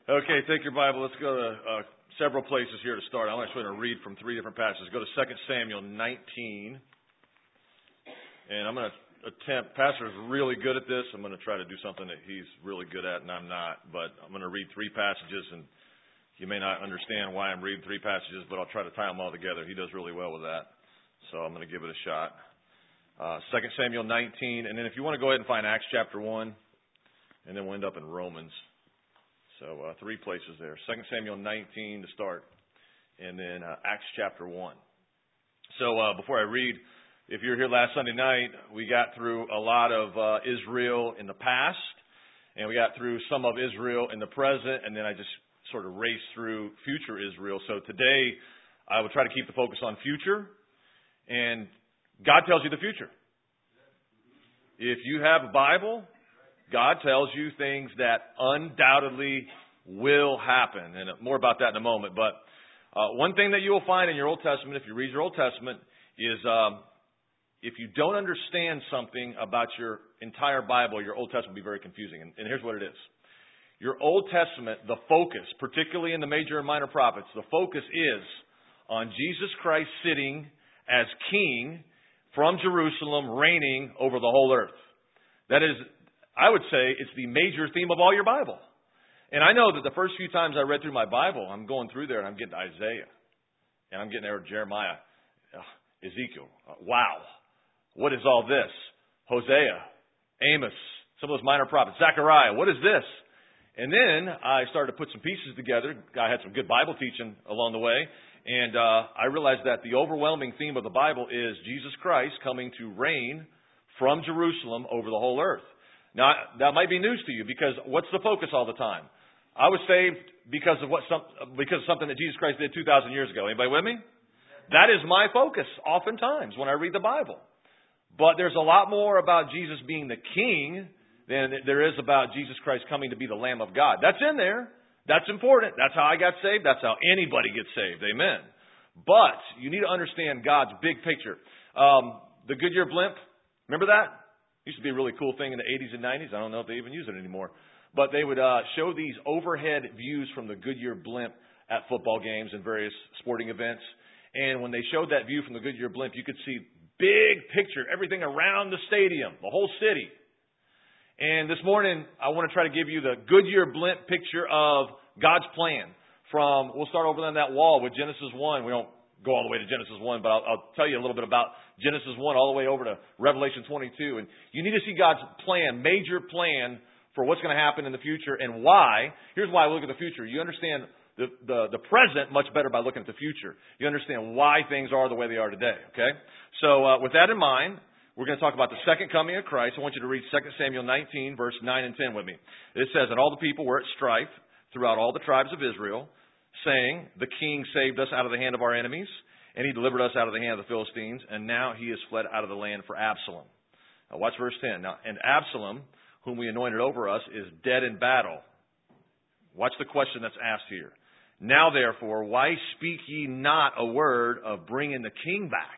Okay, take your Bible. Let's go to several places here to start. I'm actually going to read from three different passages. Go to 2 Samuel 19. And I'm going to attempt, Pastor's really good at this. I'm going to try to do something that he's really good at and I'm not. But I'm going to read three passages, and you may not understand why I'm reading three passages, but I'll try to tie them all together. He does really well with that. So I'm going to give it a shot. 2 Samuel 19. And then if you want to go ahead and find Acts chapter 1, and then we'll end up in Romans. So three places there. 2 Samuel 19 to start, and then Acts chapter 1. So before I read, if you were here last Sunday night, we got through a lot of Israel in the past, and we got through some of Israel in the present, and then I just sort of raced through future Israel. So today, I will try to keep the focus on future, and God tells you the future. If you have a Bible, God tells you things that undoubtedly will happen, and more about that in a moment. But one thing that you will find in your Old Testament, if you read your Old Testament, is if you don't understand something about your entire Bible, your Old Testament will be very confusing. And here's what it is. Your Old Testament, the focus, particularly in the major and minor prophets, the focus is on Jesus Christ sitting as king from Jerusalem, reigning over the whole earth. That is, I would say, it's the major theme of all your Bible. And I know that the first few times I read through my Bible, I'm going through there and I'm getting to Isaiah. And I'm getting there to Jeremiah, Ezekiel. Wow. What is all this? Hosea, Amos, some of those minor prophets, Zechariah. What is this? And then I started to put some pieces together. I had some good Bible teaching along the way. And I realized that the overwhelming theme of the Bible is Jesus Christ coming to reign from Jerusalem over the whole earth. Now, that might be news to you, because what's the focus all the time? I was saved because of something that Jesus Christ did 2,000 years ago. Anybody with me? That is my focus oftentimes when I read the Bible. But there's a lot more about Jesus being the king than there is about Jesus Christ coming to be the Lamb of God. That's in there. That's important. That's how I got saved. That's how anybody gets saved. Amen. But you need to understand God's big picture. The Goodyear blimp, remember that? Used to be a really cool thing in the 80s and 90s. I don't know if they even use it anymore. But they would show these overhead views from the Goodyear blimp at football games and various sporting events. And when they showed that view from the Goodyear blimp, you could see big picture, everything around the stadium, the whole city. And this morning, I want to try to give you the Goodyear blimp picture of God's plan. We'll start over on that wall with Genesis 1. We don't go all the way to Genesis 1, but I'll tell you a little bit about Genesis 1 all the way over to Revelation 22. And you need to see God's plan, major plan for what's going to happen in the future and why. Here's why I look at the future. You understand the present much better by looking at the future. You understand why things are the way they are today, okay? So with that in mind, we're going to talk about the second coming of Christ. I want you to read 2 Samuel 19, verse 9 and 10 with me. It says, "And all the people were at strife throughout all the tribes of Israel, saying, the king saved us out of the hand of our enemies, and he delivered us out of the hand of the Philistines, and now he has fled out of the land for Absalom." Now watch verse 10. "Now, and Absalom, whom we anointed over us, is dead in battle." Watch the question that's asked here. "Now, therefore, why speak ye not a word of bringing the king back?"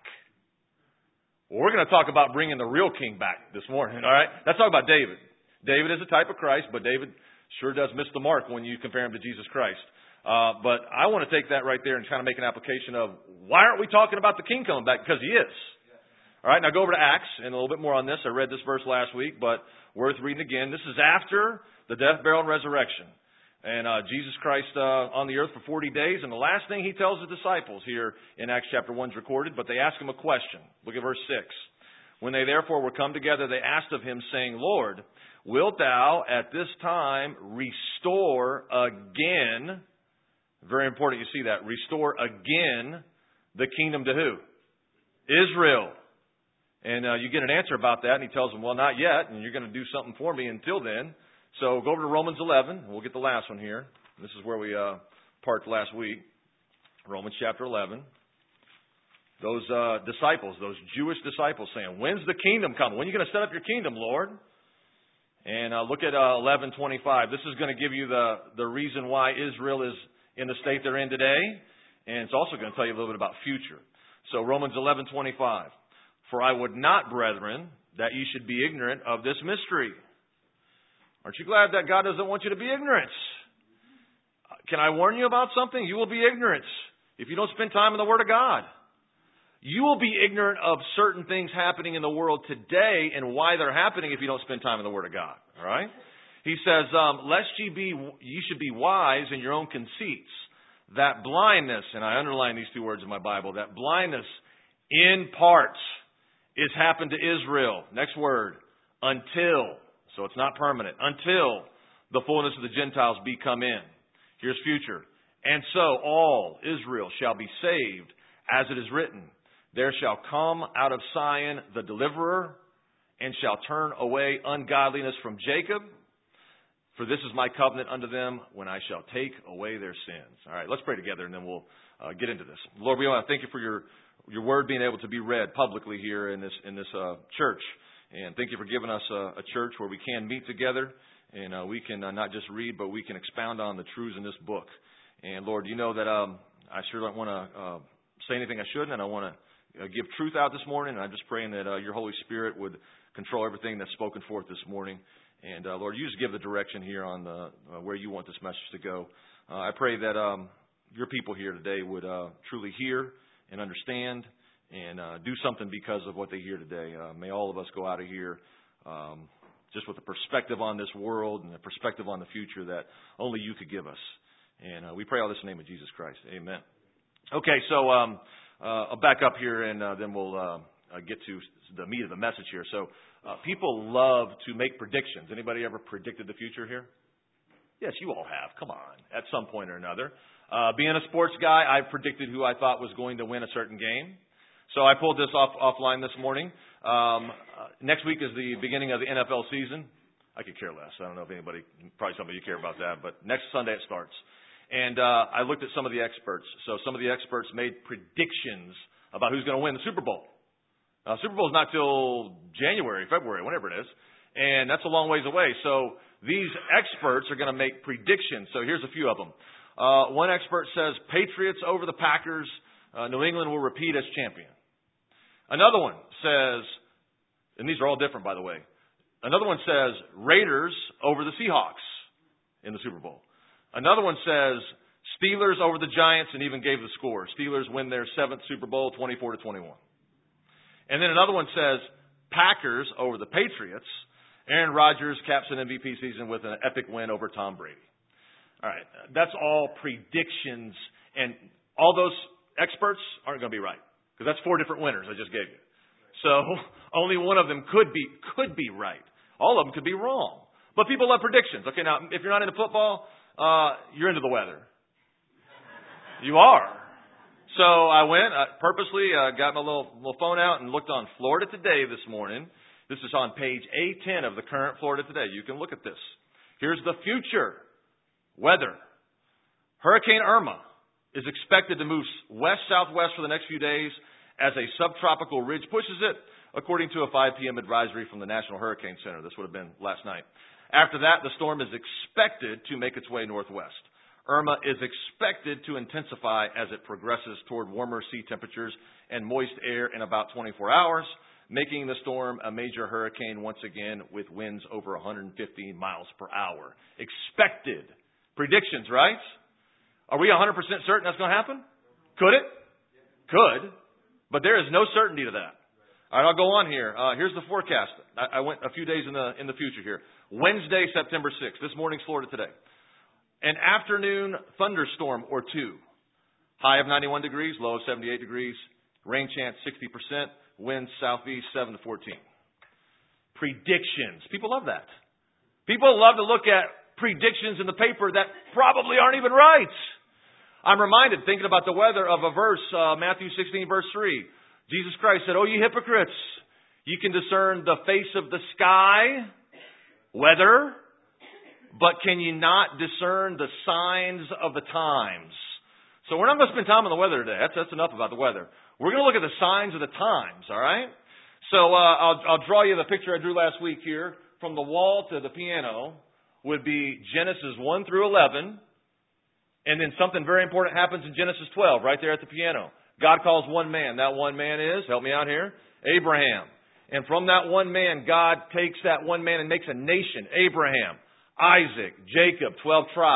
Well, we're going to talk about bringing the real king back this morning, all right? Let's talk about David. David is a type of Christ, but David sure does miss the mark when you compare him to Jesus Christ. But I want to take that right there and kind of make an application of why aren't we talking about the king coming back? Because he is. All right, now go over to Acts and a little bit more on this. I read this verse last week, but worth reading again. This is after the death, burial, and resurrection. And Jesus Christ on the earth for 40 days. And the last thing he tells the disciples here in Acts chapter 1 is recorded, but they ask him a question. Look at verse 6. "When they therefore were come together, they asked of him, saying, Lord, wilt thou at this time restore again," very important you see that, "restore again the kingdom" to who? Israel. And you get an answer about that, and he tells them, well, not yet, and you're going to do something for me until then. So go over to Romans 11. We'll get the last one here. This is where we parked last week. Romans chapter 11. Those disciples, those Jewish disciples saying, when's the kingdom coming? When are you going to set up your kingdom, Lord? And look at 11:25. This is going to give you the reason why Israel is in the state they're in today. And it's also going to tell you a little bit about future. So Romans 11:25. "For I would not, brethren, that ye should be ignorant of this mystery." Aren't you glad that God doesn't want you to be ignorant? can I warn you about something? You will be ignorant if you don't spend time in the Word of God. You will be ignorant of certain things happening in the world today and why they're happening if you don't spend time in the Word of God. All right? He says, lest ye should be wise in your own conceits. That blindness, and I underline these two words in my Bible, that blindness in parts is happened to Israel. Next word, until. So it's not permanent. Until the fullness of the Gentiles be come in. Here's future. And so all Israel shall be saved, as it is written. There shall come out of Zion the deliverer, and shall turn away ungodliness from Jacob. For this is my covenant unto them, when I shall take away their sins. All right, let's pray together, and then we'll get into this. Lord, we want to thank you for your word being able to be read publicly here in this church. And thank you for giving us a church where we can meet together, and we can not just read, but we can expound on the truths in this book. And Lord, you know that I sure don't want to say anything I shouldn't, and I want to give truth out this morning. And I'm just praying that your Holy Spirit would control everything that's spoken forth this morning. And Lord, you just give the direction here on where you want this message to go. I pray that your people here today would truly hear and understand and do something because of what they hear today. May all of us go out of here just with a perspective on this world and a perspective on the future that only you could give us. And we pray all this in the name of Jesus Christ. Amen. Okay, so I'll back up here and then we'll get to the meat of the message here. So people love to make predictions. Anybody ever predicted the future here? Yes, you all have. Come on, at some point or another. Being a sports guy, I predicted who I thought was going to win a certain game. So I pulled this offline this morning. Next week is the beginning of the NFL season. I could care less. I don't know if anybody, probably some of you care about that, but next Sunday it starts. And I looked at some of the experts. So some of the experts made predictions about who's going to win the Super Bowl. Super Bowl is not till January, February, whenever it is. And that's a long ways away. So these experts are going to make predictions. So here's a few of them. One expert says Patriots over the Packers. New England will repeat as champion. Another one says, and these are all different, by the way. Another one says Raiders over the Seahawks in the Super Bowl. Another one says Steelers over the Giants and even gave the score. Steelers win their 7th Super Bowl, 24-21. And then another one says Packers over the Patriots. Aaron Rodgers caps an MVP season with an epic win over Tom Brady. All right, that's all predictions, and all those experts aren't going to be right because that's 4 different winners I just gave you. So only one of them could be right. All of them could be wrong. But people love predictions. Okay, now if you're not into football, you're into the weather. You are. So I went, purposely got my little phone out and looked on Florida Today this morning. This is on page A10 of the current Florida Today. You can look at this. Here's the future weather. Hurricane Irma is expected to move west-southwest for the next few days as a subtropical ridge pushes it, according to a 5 p.m. advisory from the National Hurricane Center. This would have been last night. After that, the storm is expected to make its way northwest. Irma is expected to intensify as it progresses toward warmer sea temperatures and moist air in about 24 hours, making the storm a major hurricane once again with winds over 115 miles per hour. Expected. Predictions, right? Are we 100% certain that's going to happen? Could it? Could. But there is no certainty to that. All right, I'll go on here. Here's the forecast. I went a few days in the future here. Wednesday, September 6th. This morning's Florida Today. An afternoon thunderstorm or two. High of 91 degrees, low of 78 degrees. Rain chance 60%. Winds southeast 7 to 14. Predictions. People love that. People love to look at predictions in the paper that probably aren't even right. I'm reminded, thinking about the weather, of a verse, Matthew 16, verse 3. Jesus Christ said, "O ye hypocrites, you can discern the face of the sky, weather, but can you not discern the signs of the times?" So we're not going to spend time on the weather today. That's enough about the weather. We're going to look at the signs of the times, all right? So I'll draw you the picture I drew last week here. From the wall to the piano would be Genesis 1 through 11. And then something very important happens in Genesis 12, right there at the piano. God calls one man. That one man is, help me out here, Abraham. And from that one man, God takes that one man and makes a nation. Abraham, Isaac, Jacob, 12 tribes.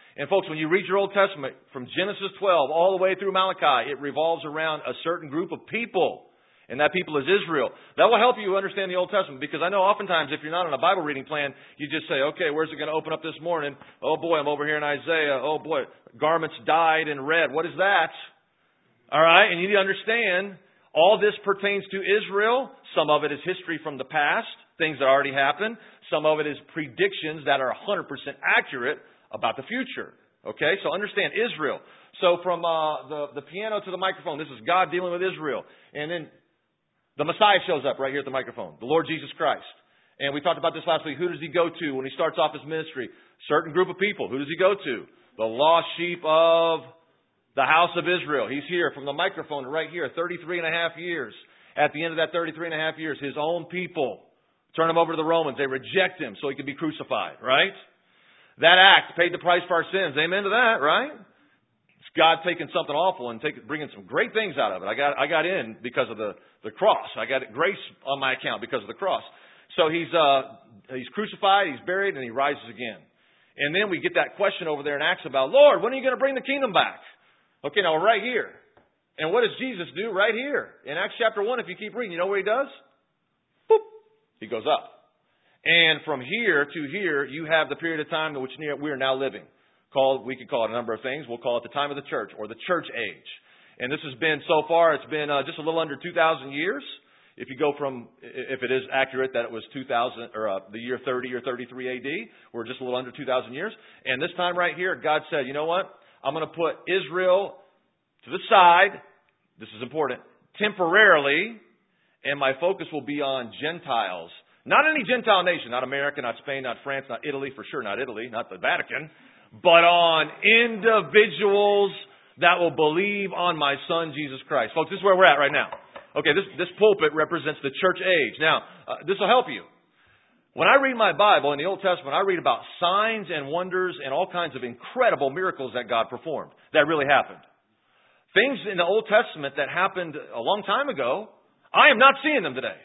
And folks, when you read your Old Testament, from Genesis 12 all the way through Malachi, it revolves around a certain group of people. And that people is Israel. That will help you understand the Old Testament, because I know oftentimes if you're not on a Bible reading plan, you just say, okay, where's it going to open up this morning? Oh boy, I'm over here in Isaiah. Oh boy, garments dyed in red. What is that? All right, and you need to understand, all this pertains to Israel. Some of it is history from the past, things that already happened. Some of it is predictions that are 100% accurate about the future. Okay, so understand Israel. So from the piano to the microphone, this is God dealing with Israel. And then the Messiah shows up right here at the microphone, the Lord Jesus Christ. And we talked about this last week. Who does he go to when he starts off his ministry? Certain group of people. Who does he go to? The lost sheep of the house of Israel. He's here from the microphone right here, 33 and a half years. At the end of that 33 and a half years, his own people turn him over to the Romans. They reject him so he could be crucified, right? That act paid the price for our sins. Amen to that, right? It's God taking something awful and bringing some great things out of it. I got in because of the cross. I got grace on my account because of the cross. So he's crucified, he's buried, and he rises again. And then we get that question over there in Acts about, Lord, when are you going to bring the kingdom back? Okay, now we're right here. And what does Jesus do right here? In Acts chapter 1, if you keep reading, you know what he does? Boop. He goes up. And from here to here, you have the period of time in which we are now living. We could call it a number of things. We'll call it the time of the church, or the church age. And this has been, so far, it's been just a little under 2,000 years. If you go from, if it is accurate that it was 2000, or the year 30 or 33 AD, we're just a little under 2,000 years. And this time right here, God said, you know what? I'm going to put Israel to the side. This is important. Temporarily. And my focus will be on Gentiles. Not any Gentile nation. Not America, not Spain, not France, not Italy. For sure not Italy, not the Vatican. But on individuals that will believe on my Son, Jesus Christ. Folks, this is where we're at right now. Okay, this pulpit represents the church age. Now, this will help you. When I read my Bible in the Old Testament, I read about signs and wonders and all kinds of incredible miracles that God performed. That really happened. Things in the Old Testament that happened a long time ago, I am not seeing them today.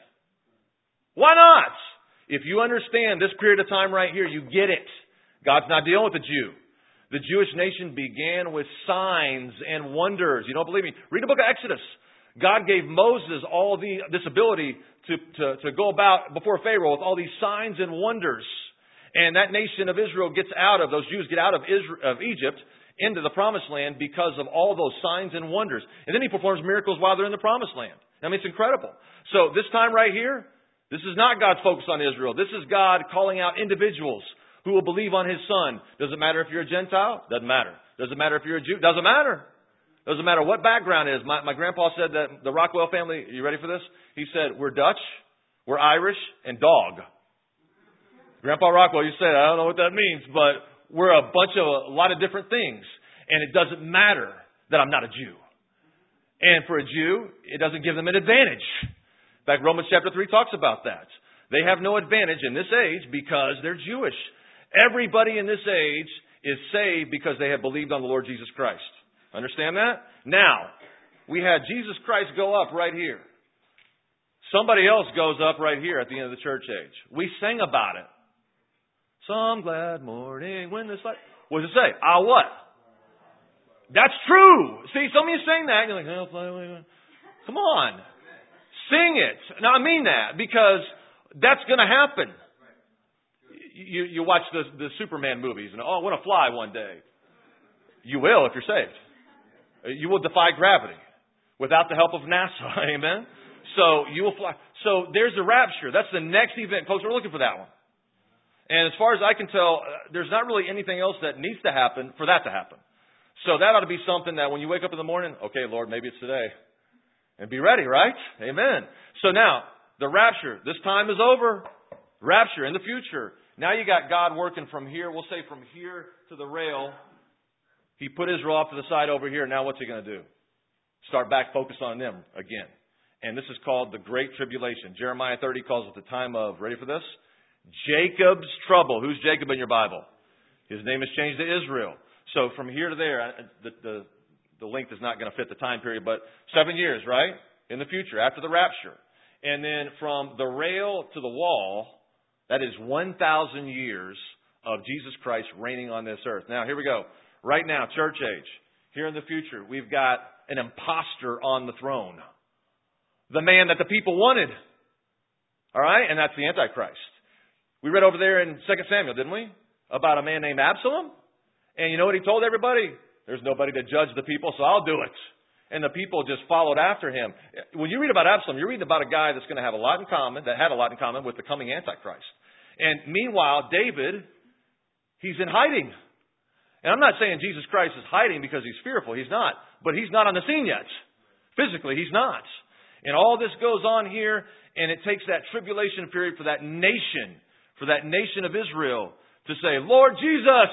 Why not? If you understand this period of time right here, you get it. God's not dealing with the Jew. The Jewish nation began with signs and wonders. You don't believe me? Read the book of Exodus. God gave Moses all this ability to go about before Pharaoh with all these signs and wonders. And that nation of Israel those Jews get out of Egypt into the promised land because of all those signs and wonders. And then he performs miracles while they're in the promised land. I mean, it's incredible. So this time right here, this is not God's focus on Israel. This is God calling out individuals who will believe on his Son. Does it matter if you're a Gentile? Doesn't matter. Does it matter if you're a Jew? Doesn't matter. Doesn't matter what background is. My grandpa said that the Rockwell family, you ready for this? He said, we're Dutch, we're Irish, and dog. Grandpa Rockwell, you said, I don't know what that means, but we're a lot of different things. And it doesn't matter that I'm not a Jew. And for a Jew, it doesn't give them an advantage. In fact, Romans chapter 3 talks about that. They have no advantage in this age because they're Jewish. Everybody in this age is saved because they have believed on the Lord Jesus Christ. Understand that? Now, we had Jesus Christ go up right here. Somebody else goes up right here at the end of the church age. We sang about it. Some glad morning when the light. What does it say? What? That's true. See, some of you saying that, you're like, oh, fly away. Come on. Sing it. Now, I mean that because that's going to happen. You watch the Superman movies and, I want to fly one day. You will if you're saved. You will defy gravity without the help of NASA. Amen? So you will fly. So there's the rapture. That's the next event. Folks, we're looking for that one. And as far as I can tell, there's not really anything else that needs to happen for that to happen. So that ought to be something that when you wake up in the morning, okay, Lord, maybe it's today. And be ready, right? Amen. So now, the rapture. This time is over. Rapture in the future. Now you got God working from here. We'll say from here to the rail. He put Israel off to the side over here. Now what's he going to do? Start back, focus on them again. And this is called the Great Tribulation. Jeremiah 30 calls it the time of, ready for this? Jacob's trouble. Who's Jacob in your Bible? His name is changed to Israel. So from here to there, the length is not going to fit the time period, but 7 years, right? In the future, after the rapture. And then from the rail to the wall, that is 1,000 years of Jesus Christ reigning on this earth. Now, here we go. Right now, church age. Here in the future, we've got an imposter on the throne. The man that the people wanted. All right? And that's the Antichrist. We read over there in 2 Samuel, didn't we? About a man named Absalom. And you know what he told everybody? There's nobody to judge the people, so I'll do it. And the people just followed after him. When you read about Absalom, you're reading about a guy that's going to have a lot in common, that had a lot in common with the coming Antichrist. And meanwhile, David, he's in hiding. And I'm not saying Jesus Christ is hiding because he's fearful. He's not. But he's not on the scene yet. Physically, he's not. And all this goes on here, and it takes that tribulation period for that nation of Israel to say, Lord Jesus,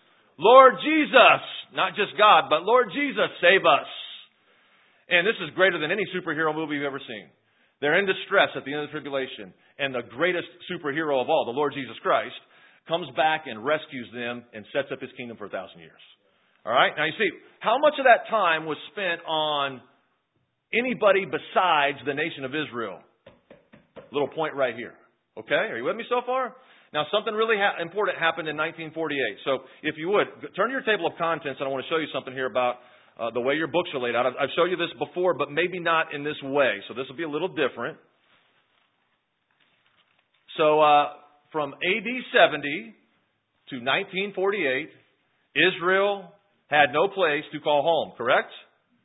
not just God, but Lord Jesus, save us. And this is greater than any superhero movie you've ever seen. They're in distress at the end of the tribulation, and the greatest superhero of all, the Lord Jesus Christ, comes back and rescues them and sets up his kingdom for 1,000 years. All right? Now you see, how much of that time was spent on anybody besides the nation of Israel? Little point right here. Okay? Are you with me so far? Now, something really important happened in 1948. So, if you would, turn to your table of contents, and I want to show you something here about the way your books are laid out. I've shown you this before, but maybe not in this way. So, this will be a little different. So, from AD 70 to 1948, Israel had no place to call home, correct?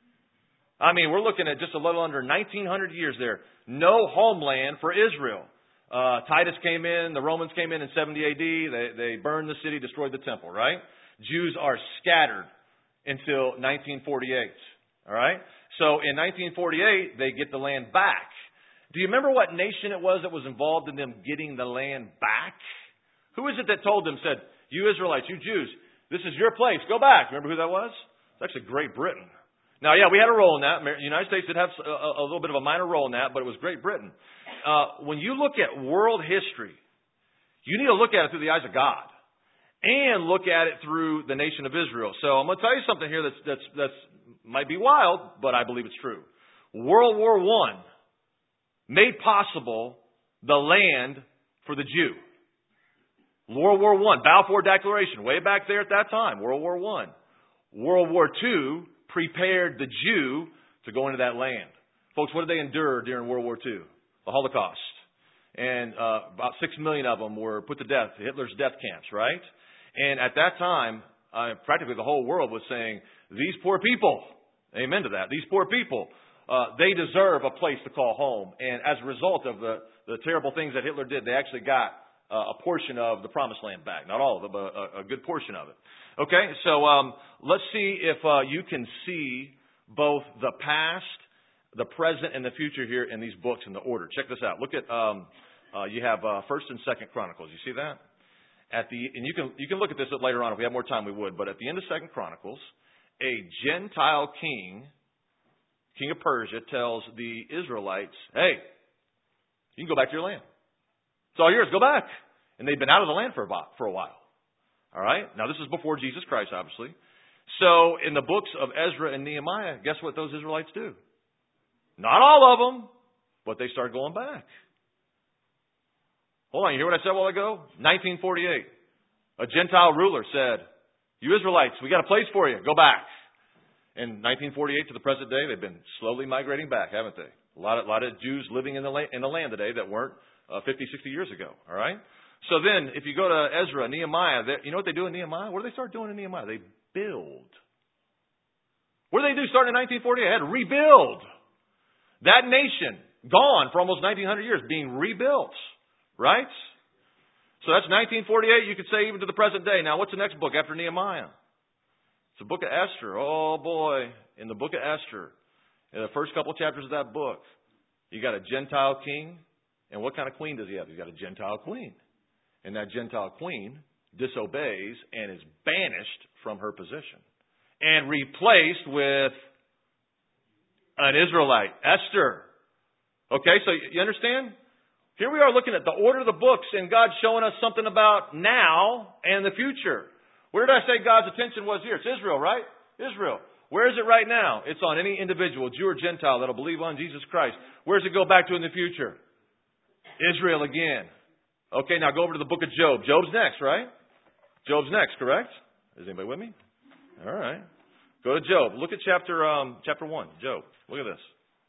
I mean, we're looking at just a little under 1,900 years there. No homeland for Israel. Titus came in, the Romans came in 70 AD. They burned the city, destroyed the temple, right? Jews are scattered until 1948, all right? So in 1948, they get the land back. Do you remember what nation it was that was involved in them getting the land back? Who is it that told them, said, you Israelites, you Jews, this is your place, go back. Remember who that was? It's actually Great Britain. Now, yeah, we had a role in that. The United States did have a little bit of a minor role in that, but it was Great Britain. When you look at world history, you need to look at it through the eyes of God and look at it through the nation of Israel. So I'm going to tell you something here that's might be wild, but I believe it's true. World War I made possible the land for the Jew. World War I, Balfour Declaration, way back there at that time, World War I. World War II prepared the Jew to go into that land. Folks, what did they endure during World War II? The Holocaust. And about 6 million of them were put to death, Hitler's death camps, right? And at that time, practically the whole world was saying, these poor people, amen to that, these poor people, they deserve a place to call home. And as a result of the terrible things that Hitler did, they actually got a portion of the promised land back. Not all of it, but a good portion of it. Okay, so let's see if you can see both the past, the present, and the future here in these books in the order. Check this out. Look at you have First and Second Chronicles. You see that? And you can look at this later on if we have more time. We would. But at the end of Second Chronicles, a Gentile king of Persia, tells the Israelites, "Hey, you can go back to your land. It's all yours. Go back." And they've been out of the land for a while. All right? Now, this is before Jesus Christ, obviously. So, in the books of Ezra and Nehemiah, guess what those Israelites do? Not all of them, but they start going back. Hold on, you hear what I said a while ago? 1948. A Gentile ruler said, you Israelites, we got a place for you. Go back. In 1948 to the present day, they've been slowly migrating back, haven't they? A lot of Jews living in the land today that weren't 50, 60 years ago. All right? So then, if you go to Ezra, Nehemiah, you know what they do in Nehemiah? What do they start doing in Nehemiah? They build. What do they do starting in 1948? They had to rebuild. That nation, gone for almost 1900 years, being rebuilt. Right? So that's 1948, you could say, even to the present day. Now, what's the next book after Nehemiah? It's the book of Esther. Oh, boy. In the book of Esther, in the first couple of chapters of that book, you got a Gentile king. And what kind of queen does he have? He's got a Gentile queen. And that Gentile queen disobeys and is banished from her position and replaced with an Israelite, Esther. Okay, so you understand? Here we are looking at the order of the books, and God's showing us something about now and the future. Where did I say God's attention was here? It's Israel, right? Israel. Where is it right now? It's on any individual, Jew or Gentile, that'll believe on Jesus Christ. Where does it go back to in the future? Israel again. Okay, now go over to the book of Job. Job's next, right? Job's next, correct? Is anybody with me? All right. Go to Job. Look at chapter 1, Job. Look at this.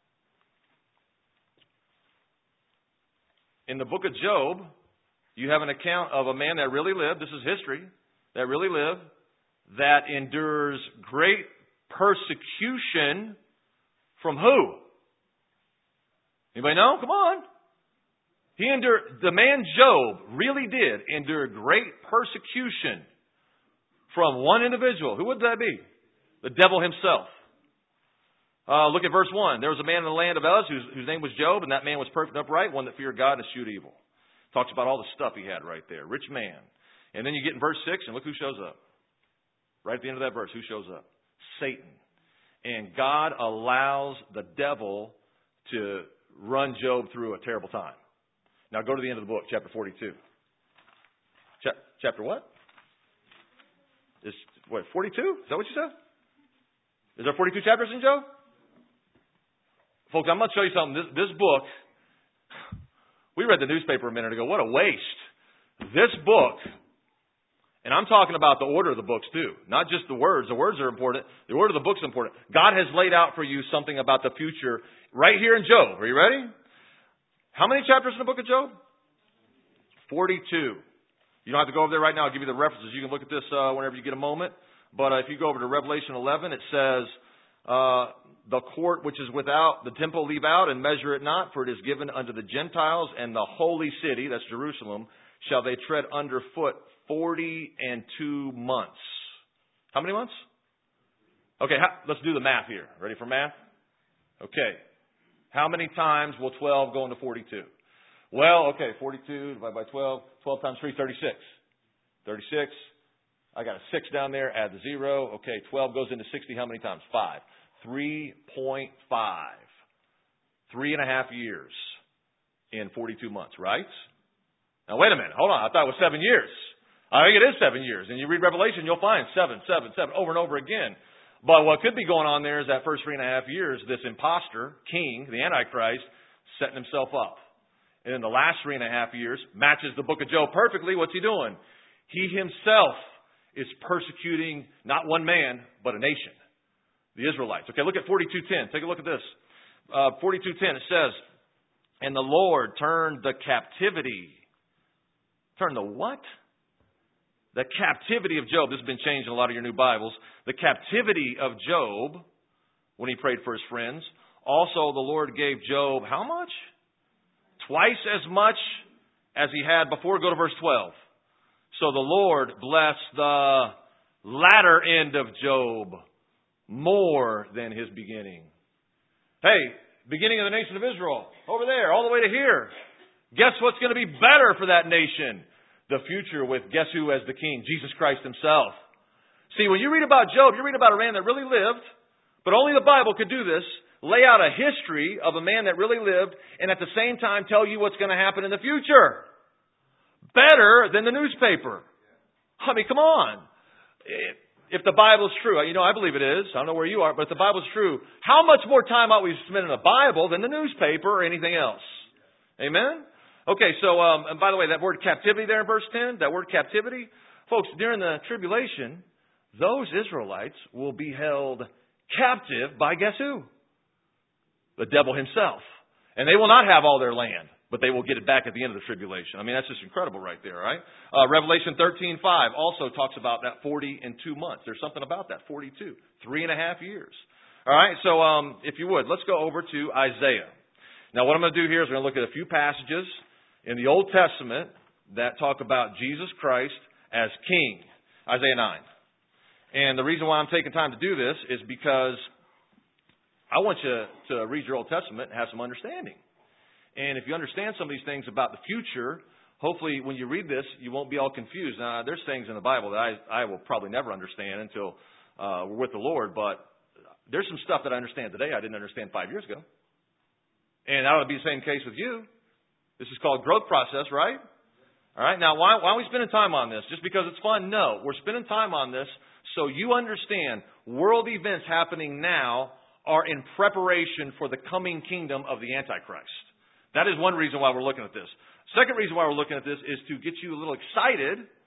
In the book of Job, you have an account of a man that really lived. This is history. That really lived. That endures great persecution from who? Anybody know? Come on. The man Job really did endure great persecution from one individual. Who would that be? The devil himself. Look at verse 1. There was a man in the land of Uz whose name was Job, and that man was perfect and upright, one that feared God and eschewed evil. Talks about all the stuff he had right there. Rich man. And then you get in verse 6, and look who shows up. Right at the end of that verse, who shows up? Satan. And God allows the devil to run Job through a terrible time. Now go to the end of the book, chapter 42. Chapter what? Is 42? Is that what you said? Is there 42 chapters in Job? Folks, I'm going to show you something. This book, we read the newspaper a minute ago. What a waste. This book, and I'm talking about the order of the books too, not just the words. The words are important. The order of the book's important. God has laid out for you something about the future right here in Job. Are you ready? How many chapters in the book of Job? 42. You don't have to go over there right now. I'll give you the references. You can look at this whenever you get a moment. But if you go over to Revelation 11, it says, the court which is without, the temple leave out and measure it not, for it is given unto the Gentiles, and the holy city, that's Jerusalem, shall they tread underfoot 42 months. How many months? Okay, let's do the math here. Ready for math? Okay. How many times will 12 go into 42? Well, okay, 42 divided by 12. 12 times 3, 36. 36. I got a 6 down there. Add the 0. Okay, 12 goes into 60. How many times? 5. 3.5. 3.5 years in 42 months, right? Now, wait a minute. Hold on. I thought it was 7 years. I think it is 7 years. And you read Revelation, you'll find 7, 7, 7, over and over again. But what could be going on there is that first 3.5 years, this imposter, king, the Antichrist, setting himself up. And in the last 3.5 years, matches the book of Job perfectly. What's he doing? He himself is persecuting not one man, but a nation. The Israelites. Okay, look at 42:10. Take a look at this. 42:10, it says, and the Lord turned the captivity. Turned the what? The captivity of Job. This has been changed in a lot of your new Bibles. The captivity of Job, when he prayed for his friends. Also, the Lord gave Job how much? Twice as much as he had before. Go to verse 12. So the Lord blessed the latter end of Job more than his beginning. Hey, beginning of the nation of Israel, over there, all the way to here. Guess what's going to be better for that nation? The future with guess who as the king? Jesus Christ himself. See, when you read about Job, you read about a man that really lived, but only the Bible could do this. Lay out a history of a man that really lived, and at the same time tell you what's going to happen in the future. Better than the newspaper. I mean, come on. If the Bible's true, I believe it is. I don't know where you are, but if the Bible's true, how much more time ought we spend in the Bible than the newspaper or anything else? Amen? Okay, so, and by the way, that word captivity there in verse 10, that word captivity, folks, during the tribulation, those Israelites will be held captive by guess who? The devil himself. And they will not have all their land, but they will get it back at the end of the tribulation. I mean, that's just incredible right there, right? Revelation 13:5 also talks about that 40 and 2 months. There's something about that, 42, 3.5 years. All right, so if you would, let's go over to Isaiah. Now, what I'm going to do here is we're going to look at a few passages in the Old Testament that talk about Jesus Christ as King. Isaiah 9. And the reason why I'm taking time to do this is because I want you to read your Old Testament and have some understanding. And if you understand some of these things about the future, hopefully when you read this, you won't be all confused. Now, there's things in the Bible that I will probably never understand until we're with the Lord. But there's some stuff that I understand today I didn't understand 5 years ago. And that ought to be the same case with you. This is called growth process, right? All right. Now, why are we spending time on this? Just because it's fun? No. We're spending time on this so you understand world events happening now are in preparation for the coming kingdom of the Antichrist. That is one reason why we're looking at this. Second reason why we're looking at this is to get you a little excited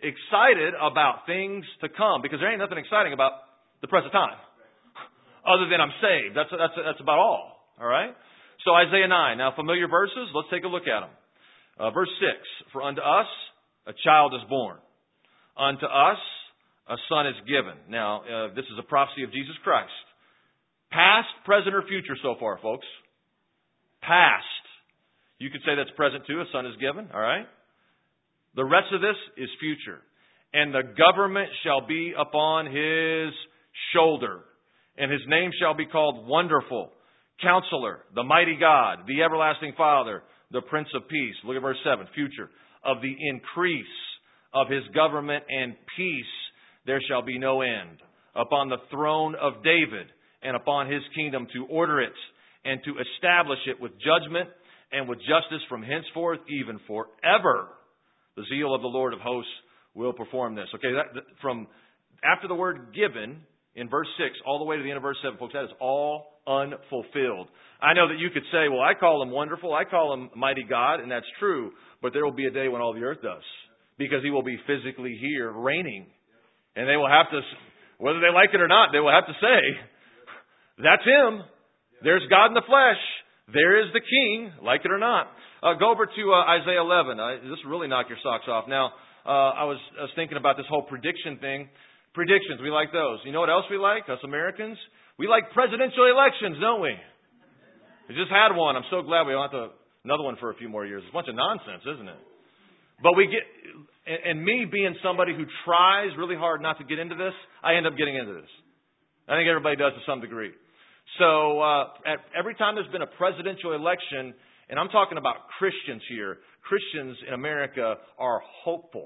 excited about things to come, because there ain't nothing exciting about the present time other than I'm saved. That's about all. All right? So Isaiah 9. Now, familiar verses. Let's take a look at them. Verse 6. For unto us a child is born. Unto us a son is given. Now, this is a prophecy of Jesus Christ. Past, present, or future so far, folks. Past. You could say that's present too. A son is given. All right? The rest of this is future. And the government shall be upon his shoulder. And his name shall be called Wonderful, Counselor, the Mighty God, the Everlasting Father, the Prince of Peace. Look at verse 7. Future. Of the increase of his government and peace there shall be no end. Upon the throne of David and upon his kingdom, to order it and to establish it with judgment and with justice from henceforth, even forever. The zeal of the Lord of hosts will perform this. Okay, from after the word given in verse 6 all the way to the end of verse 7, folks, that is all unfulfilled. I know that you could say, well, I call him wonderful, I call him mighty God, and that's true, but there will be a day when all the earth does, because he will be physically here reigning. And they will have to, whether they like it or not, they will have to say, that's him. There's God in the flesh. There is the king, like it or not. Go over to Isaiah 11. This will really knock your socks off. Now, I was thinking about this whole prediction thing. Predictions, we like those. You know what else we like, us Americans? We like presidential elections, don't we? We just had one. I'm so glad we don't have another one for a few more years. It's a bunch of nonsense, isn't it? But we get, and me being somebody who tries really hard not to get into this, I end up getting into this. I think everybody does to some degree. So every time there's been a presidential election, and I'm talking about Christians here, Christians in America are hopeful.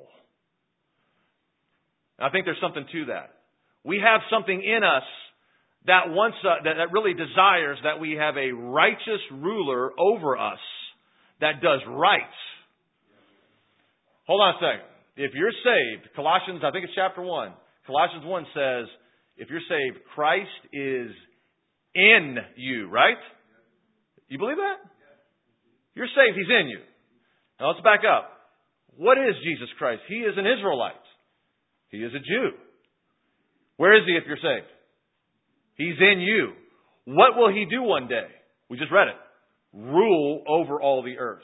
I think there's something to that. We have something in us that wants that really desires that we have a righteous ruler over us that does right. Hold on a second. If you're saved, Colossians, I think it's chapter 1. Colossians 1 says, if you're saved, Christ is in you, right? You believe that? You're saved, he's in you. Now let's back up. What is Jesus Christ? He is an Israelite. He is a Jew. Where is he if you're saved? He's in you. What will he do one day? We just read it. Rule over all the earth.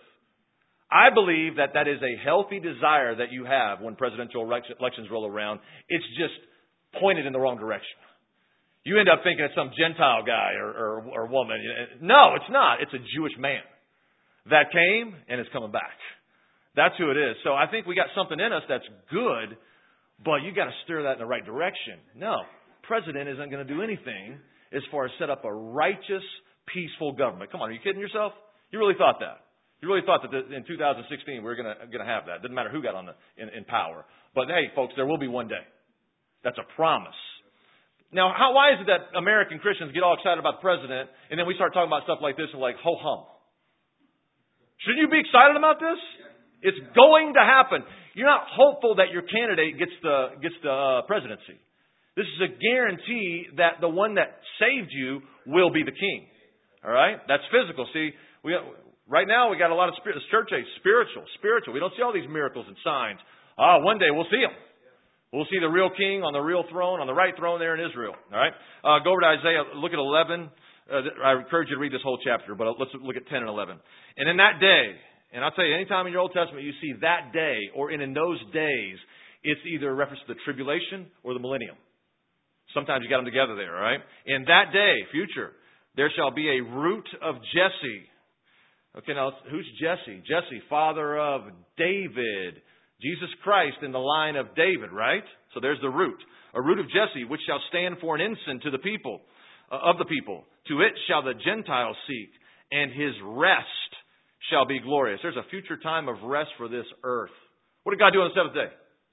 I believe that is a healthy desire that you have when presidential elections roll around. It's just pointed in the wrong direction. You end up thinking it's some Gentile guy or woman. No, it's not. It's a Jewish man that came and is coming back. That's who it is. So I think we got something in us that's good, but you got to steer that in the right direction. No, president isn't going to do anything as far as set up a righteous, peaceful government. Come on, are you kidding yourself? You really thought that? You really thought that in 2016 we were going to have that? Didn't matter who got in power. But hey, folks, there will be one day. That's a promise. Now, why is it that American Christians get all excited about the president, and then we start talking about stuff like this and like ho hum? Shouldn't you be excited about this? It's going to happen. You're not hopeful that your candidate gets the presidency. This is a guarantee that the one that saved you will be the king. All right? That's physical. See, right now we got a lot of church age, spiritual. We don't see all these miracles and signs. One day we'll see them. We'll see the real king on the real throne, on the right throne there in Israel. All right? Go over to Isaiah. Look at 11. I encourage you to read this whole chapter, but let's look at 10 and 11. And in that day, and I'll tell you, anytime in your Old Testament you see that day or in those days, it's either a reference to the tribulation or the millennium. Sometimes you got them together there, all right? In that day, future, there shall be a root of Jesse. Okay, now who's Jesse? Jesse, father of David. Jesus Christ in the line of David, right? So there's the root. A root of Jesse, which shall stand for an ensign to the people, of the people. To it shall the Gentiles seek, and his rest shall be glorious. There's a future time of rest for this earth. What did God do on the seventh day?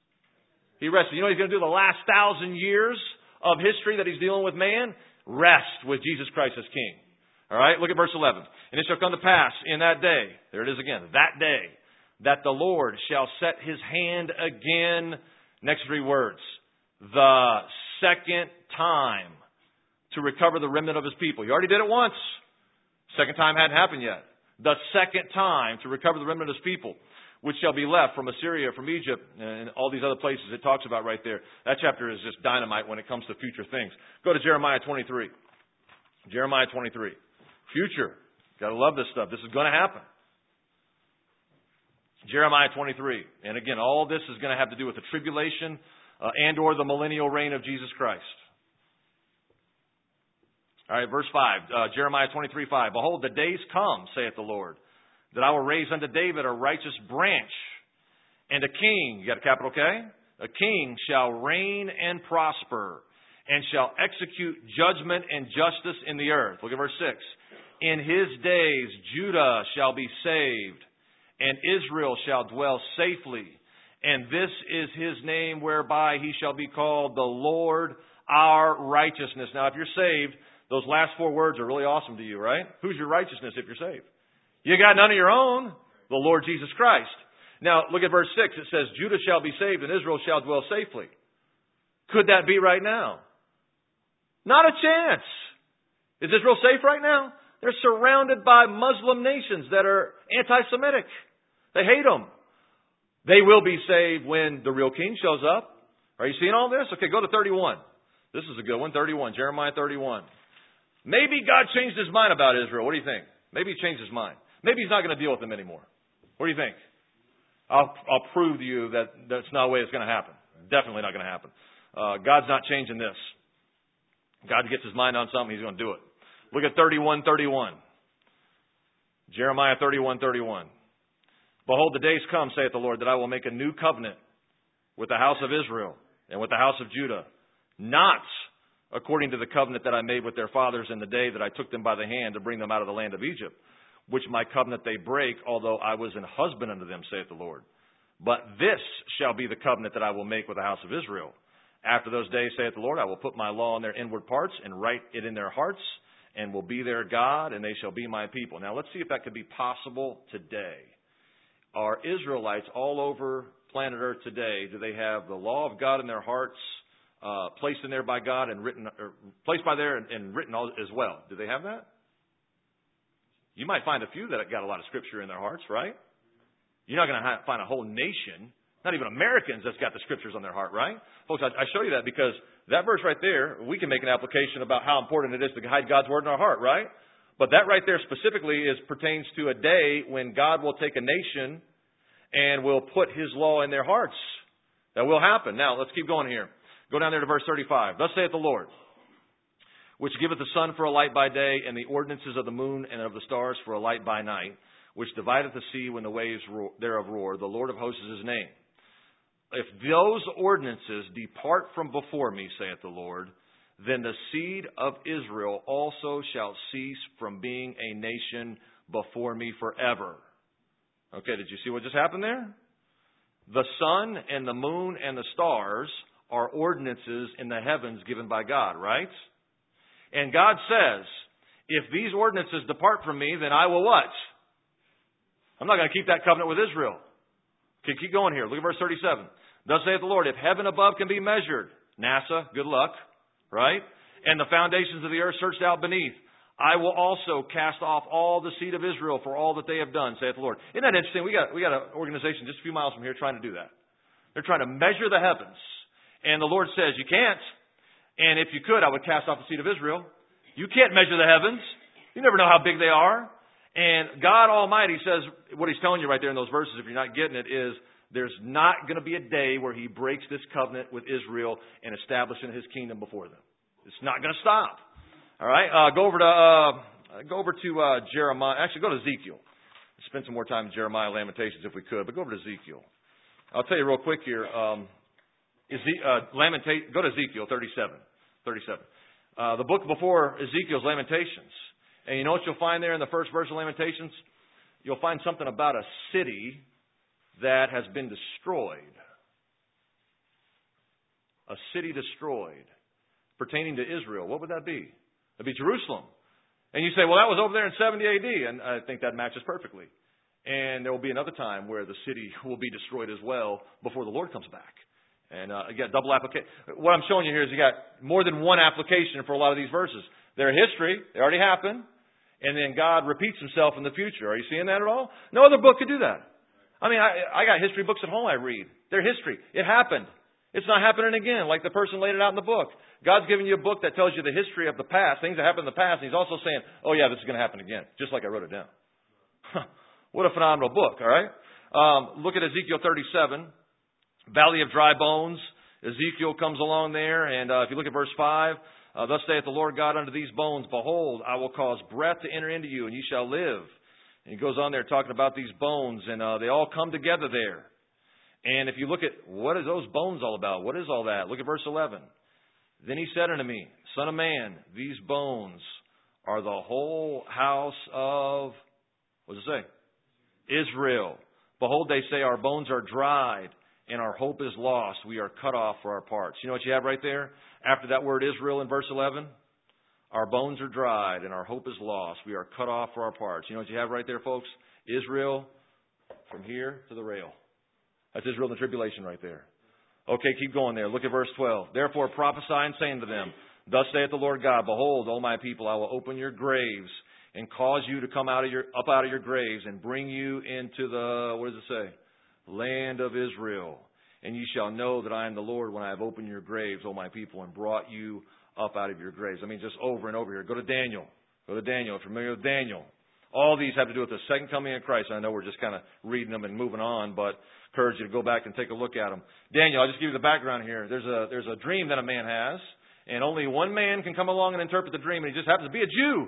He rested. You know what he's going to do the last 1,000 years of history that he's dealing with man? Rest with Jesus Christ as King. All right, look at verse 11. And it shall come to pass in that day, there it is again, that day, that the Lord shall set his hand again, next 3 words, the second time to recover the remnant of his people. He already did it once. Second time hadn't happened yet. The second time to recover the remnant of his people, which shall be left from Assyria, from Egypt, and all these other places it talks about right there. That chapter is just dynamite when it comes to future things. Go to Jeremiah 23. Jeremiah 23. Future. Got to love this stuff. This is going to happen. Jeremiah 23. And again, all this is going to have to do with the tribulation and or the millennial reign of Jesus Christ. All right, verse 5. Jeremiah 23:5. Behold, the days come, saith the Lord, that I will raise unto David a righteous branch, and a king, you got a capital K? A king shall reign and prosper, and shall execute judgment and justice in the earth. Look at verse 6. In his days Judah shall be saved, and Israel shall dwell safely. And this is his name whereby he shall be called the Lord our righteousness. Now, if you're saved, those last four words are really awesome to you, right? Who's your righteousness if you're saved? You got none of your own. The Lord Jesus Christ. Now, look at verse 6. It says, Judah shall be saved and Israel shall dwell safely. Could that be right now? Not a chance. Is Israel safe right now? They're surrounded by Muslim nations that are anti-Semitic. They hate them. They will be saved when the real king shows up. Are you seeing all this? Okay, go to 31. This is a good one. 31. Jeremiah 31. Maybe God changed his mind about Israel. What do you think? Maybe he changed his mind. Maybe he's not going to deal with them anymore. What do you think? I'll prove to you that that's not the way it's going to happen. Definitely not going to happen. God's not changing this. God gets his mind on something, he's going to do it. Look at 31:31. Jeremiah 31:31. Behold, the days come, saith the Lord, that I will make a new covenant with the house of Israel and with the house of Judah, not according to the covenant that I made with their fathers in the day that I took them by the hand to bring them out of the land of Egypt, which my covenant they break, although I was an husband unto them, saith the Lord. But this shall be the covenant that I will make with the house of Israel. After those days, saith the Lord, I will put my law in their inward parts and write it in their hearts, and will be their God, and they shall be my people. Now, let's see if that could be possible today. Are Israelites all over planet Earth today, do they have the law of God in their hearts, placed in there by God and written, or placed by there and written as well? Do they have that? You might find a few that got a lot of scripture in their hearts, right? You're not going to find a whole nation, not even Americans, that's got the scriptures on their heart, right? Folks, I show you that because that verse right there, we can make an application about how important it is to hide God's word in our heart, right? But that right there specifically pertains to a day when God will take a nation and will put his law in their hearts. That will happen. Now, let's keep going here. Go down there to verse 35. Thus saith the Lord, which giveth the sun for a light by day, and the ordinances of the moon and of the stars for a light by night, which divideth the sea when the waves thereof roar. The Lord of hosts is his name. If those ordinances depart from before me, saith the Lord, then the seed of Israel also shall cease from being a nation before me forever. Okay, did you see what just happened there? The sun and the moon and the stars are ordinances in the heavens given by God, right? And God says, if these ordinances depart from me, then I will what? I'm not going to keep that covenant with Israel. Okay, keep going here. Look at verse 37. Thus saith the Lord, if heaven above can be measured, NASA, good luck, right? And the foundations of the earth searched out beneath, I will also cast off all the seed of Israel for all that they have done, saith the Lord. Isn't that interesting? We got an organization just a few miles from here trying to do that. They're trying to measure the heavens. And the Lord says, you can't. And if you could, I would cast off the seed of Israel. You can't measure the heavens. You never know how big they are. And God Almighty says, what he's telling you right there in those verses, if you're not getting it, is there's not going to be a day where he breaks this covenant with Israel and establishing his kingdom before them. It's not going to stop. All right, go over to Jeremiah. Actually, go to Ezekiel. Spend some more time in Jeremiah, Lamentations, if we could. But go over to Ezekiel. I'll tell you real quick here. Go to Ezekiel 37. The book before Ezekiel's Lamentations. And you know what you'll find there in the first verse of Lamentations? You'll find something about a city that has been destroyed. A city destroyed pertaining to Israel. What would that be? It'd be Jerusalem. And you say, well, that was over there in 70 AD. And I think that matches perfectly. And there will be another time where the city will be destroyed as well before the Lord comes back. And you got double application. What I'm showing you here is you got more than one application for a lot of these verses. They're history. They already happened. And then God repeats himself in the future. Are you seeing that at all? No other book could do that. I mean, I got history books at home I read. They're history. It happened. It's not happening again, like the person laid it out in the book. God's giving you a book that tells you the history of the past, things that happened in the past, and He's also saying, oh yeah, this is going to happen again, just like I wrote it down. What a phenomenal book, all right? Look at Ezekiel 37, Valley of Dry Bones. Ezekiel comes along there, and if you look at verse 5, thus saith the Lord God unto these bones, behold, I will cause breath to enter into you, and ye shall live. And he goes on there talking about these bones, and they all come together there. And if you look at what is those bones all about, what is all that? Look at verse 11. Then he said unto me, Son of man, these bones are the whole house of, what does it say? Israel. Behold, they say, our bones are dried, and our hope is lost. We are cut off for our parts. You know what you have right there? After that word Israel in verse 11? Our bones are dried, and our hope is lost. We are cut off for our parts. You know what you have right there, folks? Israel from here to the rail. That's Israel in the tribulation right there. Okay, keep going there. Look at verse 12. Therefore prophesy and saying to them, Thus saith the Lord God, Behold, O my people, I will open your graves and cause you to come up out of your graves and bring you into the, what does it say? Land of Israel. And ye shall know that I am the Lord when I have opened your graves, O my people, and brought you up out of your graves. I mean, just over and over here. Go to Daniel. Go to Daniel. If you're familiar with Daniel. All these have to do with the second coming of Christ. I know we're just kind of reading them and moving on, but I encourage you to go back and take a look at them. Daniel, I'll just give you the background here. There's a dream that a man has, and only one man can come along and interpret the dream, and he just happens to be a Jew.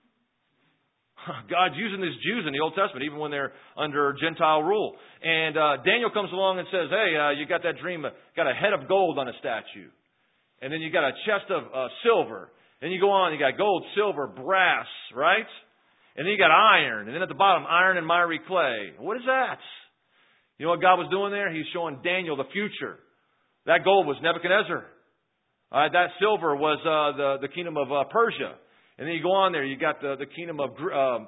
God's using these Jews in the Old Testament, even when they're under Gentile rule. And Daniel comes along and says, hey, you got that dream, got a head of gold on a statue. And then you got a chest of silver. Then you go on, you got gold, silver, brass, right? And then you got iron. And then at the bottom, iron and miry clay. What is that? You know what God was doing there? He's showing Daniel the future. That gold was Nebuchadnezzar. That silver was the kingdom of Persia. And then you go on there, you got the kingdom of,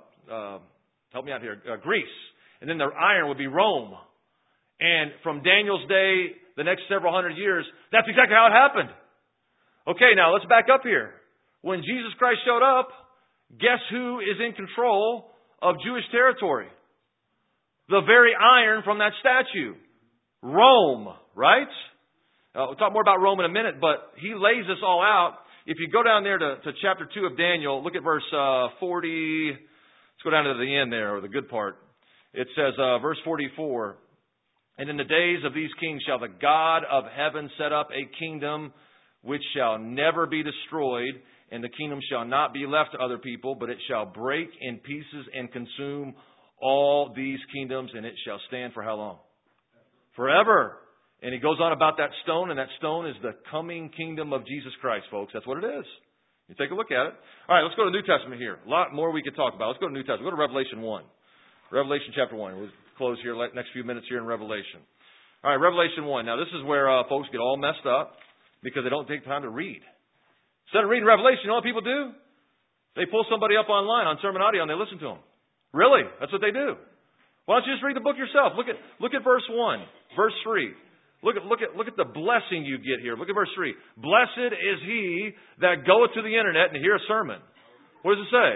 help me out here, Greece. And then the iron would be Rome. And from Daniel's day, the next several hundred years, that's exactly how it happened. Okay, now let's back up here. When Jesus Christ showed up, guess who is in control of Jewish territory? The very iron from that statue. Rome, right? We'll talk more about Rome in a minute, but he lays this all out. If you go down there to chapter 2 of Daniel, look at verse 40. Let's go down to the end there, or the good part. It says, verse 44, And in the days of these kings shall the God of heaven set up a kingdom which shall never be destroyed, and the kingdom shall not be left to other people, but it shall break in pieces and consume all these kingdoms, and it shall stand for how long? Forever. And he goes on about that stone, and that stone is the coming kingdom of Jesus Christ, folks. That's what it is. You take a look at it. All right, let's go to the New Testament here. A lot more we could talk about. Let's go to the New Testament. Go to Revelation 1. Revelation chapter 1. We'll close here next few minutes here in Revelation. All right, Revelation 1. Now, this is where folks get all messed up because they don't take time to read. Instead of reading Revelation, you know what people do? They pull somebody up online on Sermon Audio and they listen to them. Really? That's what they do. Why don't you just read the book yourself? Look at verse 1, verse 3. Look at the blessing you get here. Look at verse 3. Blessed is he that goeth to the internet and hear a sermon. What does it say?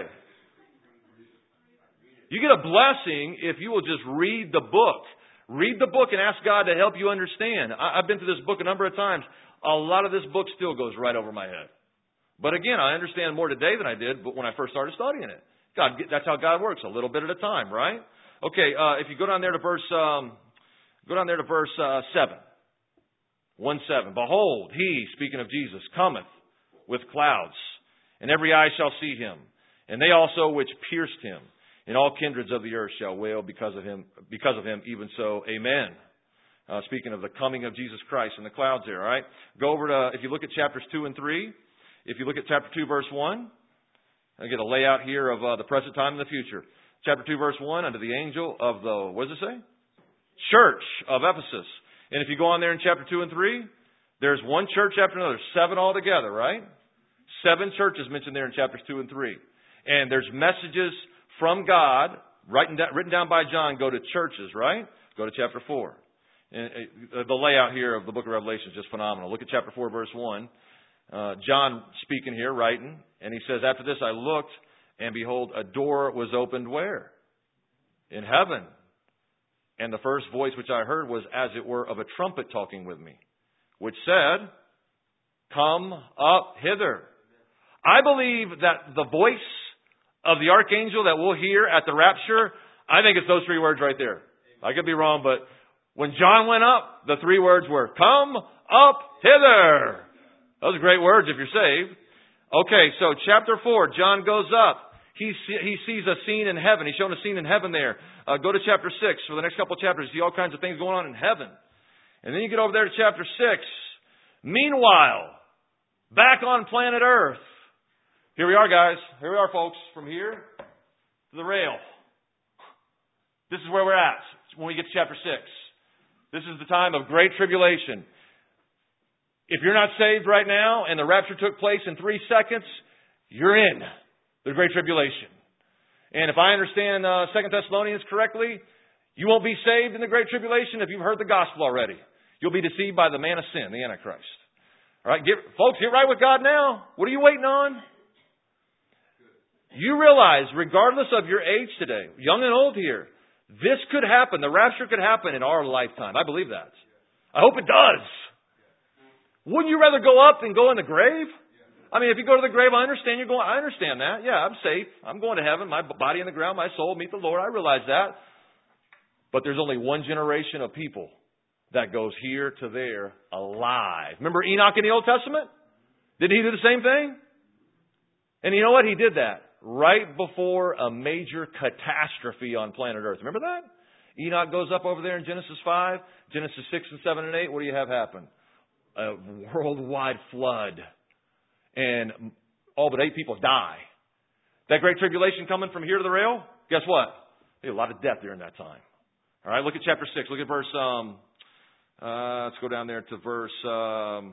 You get a blessing if you will just read the book. Read the book and ask God to help you understand. I've been through this book a number of times. A lot of this book still goes right over my head. But again, I understand more today than I did when I first started studying it. That's how God works, a little bit at a time, right? Okay, if you go down there to verse 7. 1:7. Behold, he, speaking of Jesus, cometh with clouds, and every eye shall see him, and they also which pierced him, and all kindreds of the earth shall wail because of him, even so, amen. Speaking of the coming of Jesus Christ in the clouds there, all right? Go over to, if you look at chapters 2 and 3, if you look at chapter 2, verse 1, I get a layout here of the present time and the future. Chapter 2, verse 1, unto the angel of the, what does it say? Church of Ephesus. And if you go on there in chapter 2 and 3, there's one church after another, 7 altogether, right? 7 churches mentioned there in chapters 2 and 3. And there's messages from God, written down by John, go to churches, right? Go to chapter 4. And the layout here of the book of Revelation is just phenomenal. Look at chapter 4, verse 1. John speaking here, writing, and he says, After this I looked, and behold, a door was opened where? In heaven. And the first voice which I heard was as it were of a trumpet talking with me, which said, Come up hither. I believe that the voice of the archangel that we'll hear at the rapture, I think it's those three words right there. I could be wrong, but when John went up, the three words were, Come up hither. Those are great words if you're saved. Okay, so chapter 4, John goes up. He sees a scene in heaven. He's shown a scene in heaven there. Go to chapter 6 for the next couple of chapters. You see all kinds of things going on in heaven. And then you get over there to chapter 6. Meanwhile, back on planet Earth. Here we are, guys. Here we are, folks. From here to the rail. This is where we're at when we get to chapter 6. This is the time of great tribulation. If you're not saved right now and the rapture took place in 3 seconds, you're in the great tribulation. And if I understand 2 Thessalonians correctly, you won't be saved in the great tribulation if you've heard the gospel already. You'll be deceived by the man of sin, the Antichrist. All right, folks, get right with God now. What are you waiting on? You realize, regardless of your age today, young and old here, this could happen. The rapture could happen in our lifetime. I believe that. I hope it does. Wouldn't you rather go up than go in the grave? I mean, if you go to the grave, I understand you're going. I understand that. Yeah, I'm safe. I'm going to heaven. My body in the ground, my soul meet the Lord. I realize that. But there's only one generation of people that goes here to there alive. Remember Enoch in the Old Testament? Didn't he do the same thing? And you know what? He did that right before a major catastrophe on planet Earth. Remember that? Enoch goes up over there in Genesis 5, Genesis 6 and 7 and 8. What do you have happen? A worldwide flood. And all but 8 people die. That great tribulation coming from here to the rail, guess what? There's a lot of death during that time. All right, look at chapter 6. Look at verse, let's go down there to verse 12.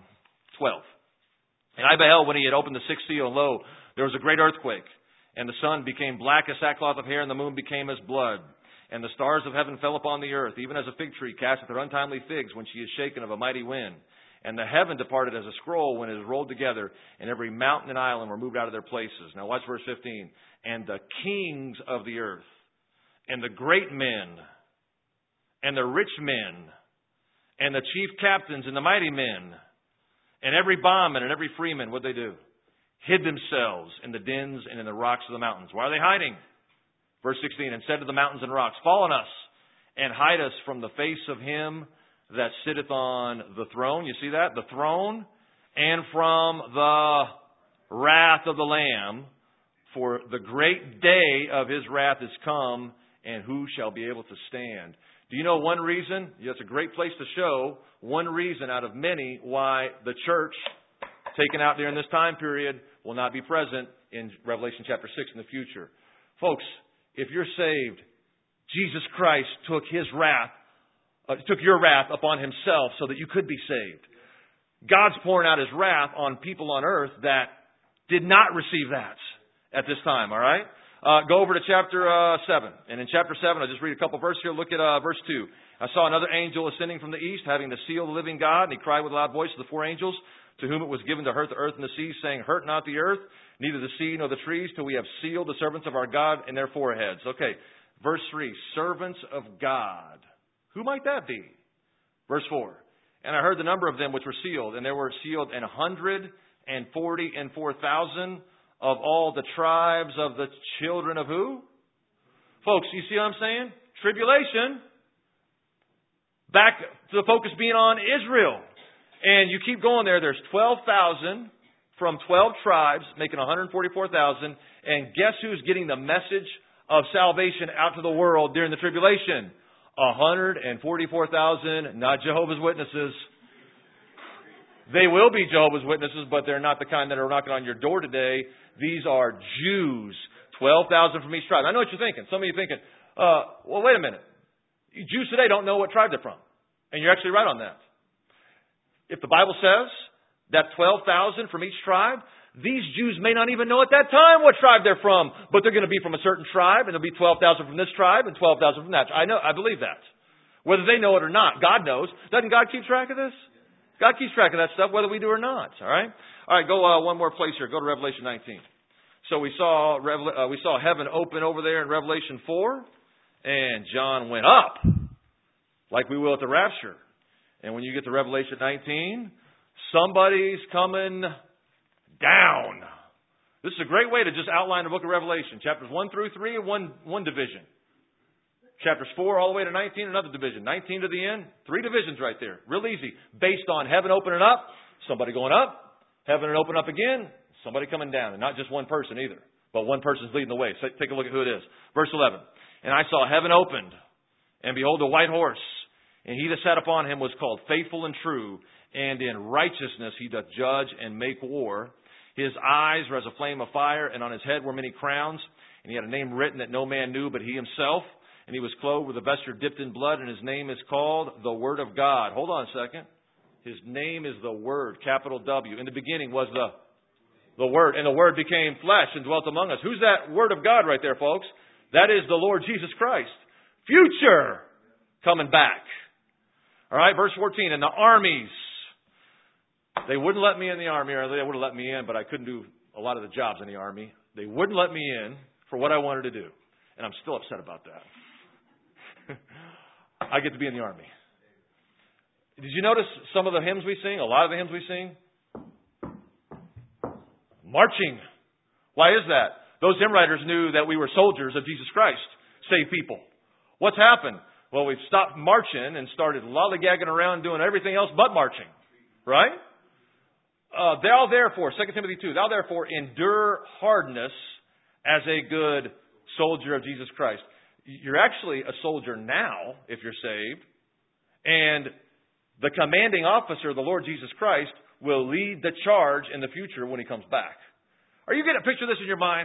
And I beheld when he had opened the sixth seal, and lo, there was a great earthquake. And the sun became black as sackcloth of hair, and the moon became as blood. And the stars of heaven fell upon the earth, even as a fig tree casteth her untimely figs when she is shaken of a mighty wind. And the heaven departed as a scroll when it is rolled together, and every mountain and island were moved out of their places. Now watch verse 15. And the kings of the earth, and the great men, and the rich men, and the chief captains, and the mighty men, and every bondman and every freeman, what'd they do? Hid themselves in the dens and in the rocks of the mountains. Why are they hiding? Verse 16, and said to the mountains and rocks, Fall on us, and hide us from the face of him that sitteth on the throne. You see that? The throne. And from the wrath of the Lamb. For the great day of his wrath is come, and who shall be able to stand? Do you know one reason? It's a great place to show one reason out of many why the church taken out during this time period will not be present in Revelation chapter 6 in the future. Folks, if you're saved, Jesus Christ took his wrath, took your wrath upon himself so that you could be saved. God's pouring out his wrath on people on earth that did not receive that at this time, all right? Go over to chapter 7. And in chapter 7, I'll just read a couple verses here. Look at verse 2. I saw another angel ascending from the east, having the seal of the living God, and he cried with a loud voice to the 4 angels, to whom it was given to hurt the earth and the sea, saying, Hurt not the earth, neither the sea nor the trees, till we have sealed the servants of our God in their foreheads. Okay, verse 3, servants of God. Who might that be? Verse 4, and I heard the number of them which were sealed, and there were sealed 144,000 of all the tribes of the children of who? Folks, you see what I'm saying? Tribulation. Back to the focus being on Israel. And you keep going there. There's 12,000 from 12 tribes, making 144,000. And guess who's getting the message of salvation out to the world during the tribulation? 144,000, not Jehovah's Witnesses. They will be Jehovah's Witnesses, but they're not the kind that are knocking on your door today. These are Jews. 12,000 from each tribe. I know what you're thinking. Some of you are thinking, well, wait a minute. Jews today don't know what tribe they're from. And you're actually right on that. If the Bible says that 12,000 from each tribe, these Jews may not even know at that time what tribe they're from, but they're going to be from a certain tribe, and there'll be 12,000 from this tribe and 12,000 from that. I believe that. Whether they know it or not, God knows. Doesn't God keep track of this? God keeps track of that stuff, whether we do or not. All right. All right. Go one more place here. Go to Revelation 19. So we saw heaven open over there in Revelation 4, and John went up. like we will at the rapture. And when you get to Revelation 19, somebody's coming down. This is a great way to just outline the book of Revelation. Chapters 1 through 3, one division. Chapters 4 all the way to 19, another division. 19 to the end, 3 divisions right there. Real easy. Based on heaven opening up, somebody going up, heaven and open up again, somebody coming down. And not just one person either, but one person's leading the way. So take a look at who it is. Verse 11. And I saw heaven opened, and behold, a white horse. And he that sat upon him was called Faithful and True, and in righteousness he doth judge and make war. His eyes were as a flame of fire, and on his head were many crowns. And he had a name written that no man knew but he himself. And he was clothed with a vesture dipped in blood, and his name is called the Word of God. Hold on a second. His name is the Word, capital W. In the beginning was the Word, and the Word became flesh and dwelt among us. Who's that Word of God right there, folks? That is the Lord Jesus Christ. Future coming back. All right, verse 14. And the armies, they wouldn't let me in the army, or they would have let me in, but I couldn't do a lot of the jobs in the army. They wouldn't let me in for what I wanted to do. And I'm still upset about that. I get to be in the army. Did you notice some of the hymns we sing? A lot of the hymns we sing? Marching. Why is that? Those hymn writers knew that we were soldiers of Jesus Christ, save people. What's happened? Well, we've stopped marching and started lollygagging around doing everything else but marching. Right? Thou therefore, 2 Timothy 2, thou therefore endure hardness as a good soldier of Jesus Christ. You're actually a soldier now, if you're saved. And the commanding officer, the Lord Jesus Christ, will lead the charge in the future when He comes back. Are you getting a picture of this in your mind?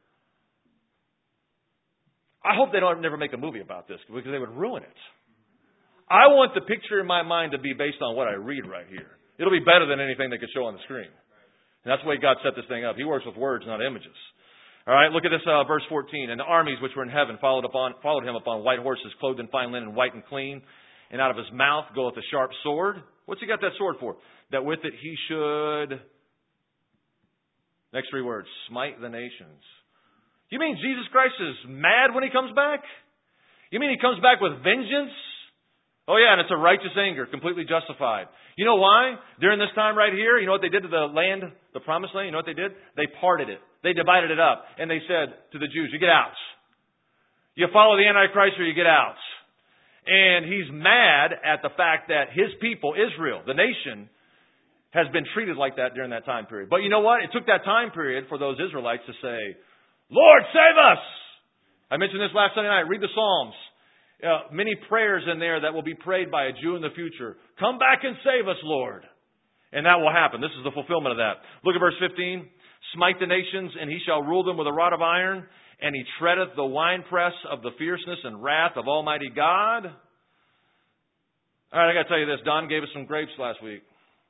I hope they don't never make a movie about this, because they would ruin it. I want the picture in my mind to be based on what I read right here. It'll be better than anything they could show on the screen. And that's the way God set this thing up. He works with words, not images. All right, look at this, verse 14. And the armies which were in heaven followed him upon white horses, clothed in fine linen, white and clean. And out of his mouth goeth a sharp sword. What's he got that sword for? That with it he should, next 3 words, smite the nations. You mean Jesus Christ is mad when He comes back? You mean He comes back with vengeance? Oh yeah, and it's a righteous anger, completely justified. You know why? During this time right here, you know what they did to the land, the promised land? You know what they did? They parted it. They divided it up. And they said to the Jews, you get out. You follow the Antichrist or you get out. And He's mad at the fact that His people, Israel, the nation, has been treated like that during that time period. But you know what? It took that time period for those Israelites to say, Lord, save us! I mentioned this last Sunday night. Read the Psalms. Many prayers in there that will be prayed by a Jew in the future. Come back and save us, Lord. And that will happen. This is the fulfillment of that. Look at verse 15. Smite the nations, and He shall rule them with a rod of iron, and He treadeth the winepress of the fierceness and wrath of Almighty God. All right, I got to tell you this. Don gave us some grapes last week.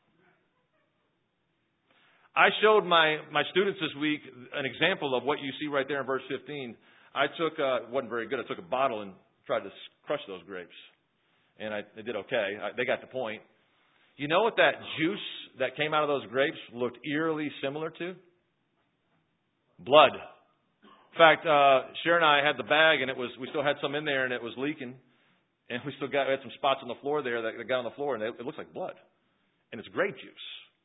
I showed my students this week an example of what you see right there in verse 15. I took, it wasn't very good, I took a bottle and tried to crush those grapes. And I did okay. They got the point. You know what that juice that came out of those grapes looked eerily similar to? Blood. In fact, Sharon and I had the bag, and we still had some in there, and it was leaking. And we had some spots on the floor there that got on the floor, and it looks like blood. And it's grape juice.